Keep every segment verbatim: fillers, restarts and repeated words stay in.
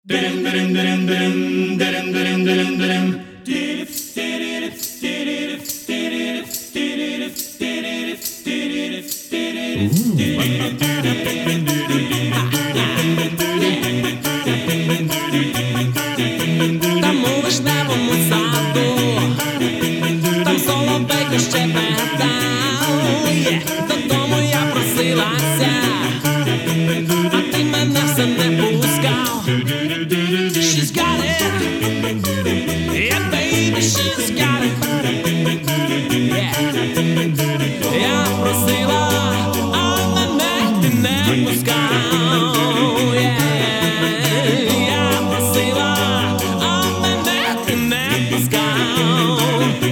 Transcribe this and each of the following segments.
Там у вишневому саду, там соловейко щебетав, додому я просилася, а ти мене все не пускав. She's got it, yeah baby, she's got it, yeah. Я просила, а мене ти не пускав, yeah. Я просила, а мене ти не пускав.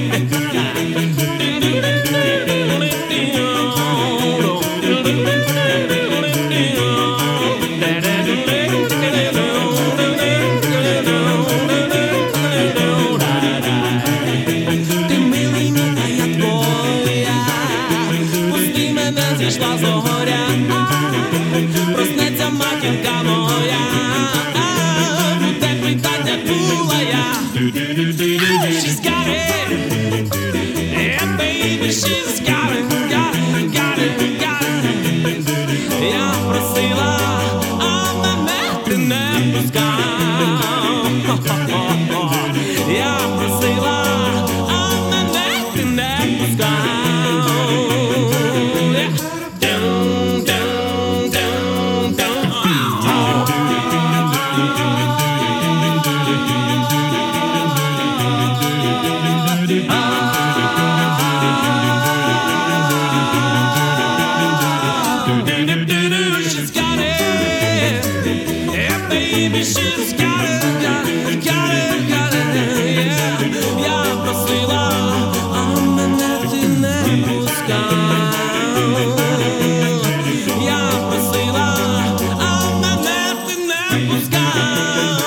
Зійшла зоря, проснеться матінка моя, буде питання була я. She's got it, yeah baby, she's got it, got it, got it, got it. Я просила, а мене ти не пускав. Я просила, а мене ти не пускав. She's got it, yeah baby, she's got it, got it, got it, got it, yeah. Я просила, а мене ти не пускав. Я просила, а мене ти не пускав.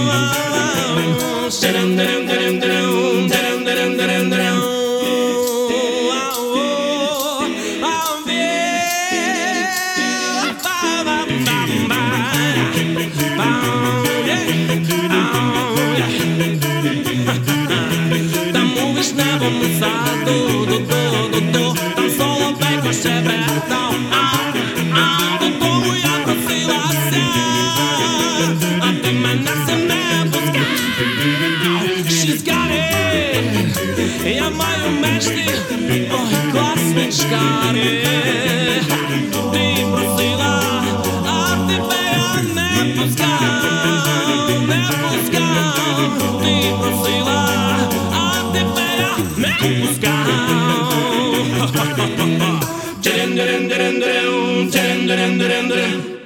Там у вишневому саду, ду-ду-ду-ду, там соловейко щебетав, а додому я просилася, а ти мене все не пускав. She's got it, я маю мечти, ой, класні шкари. Ти просила, а тебе я не пускав, не пускав. Ти просила, а тебе я не пускав.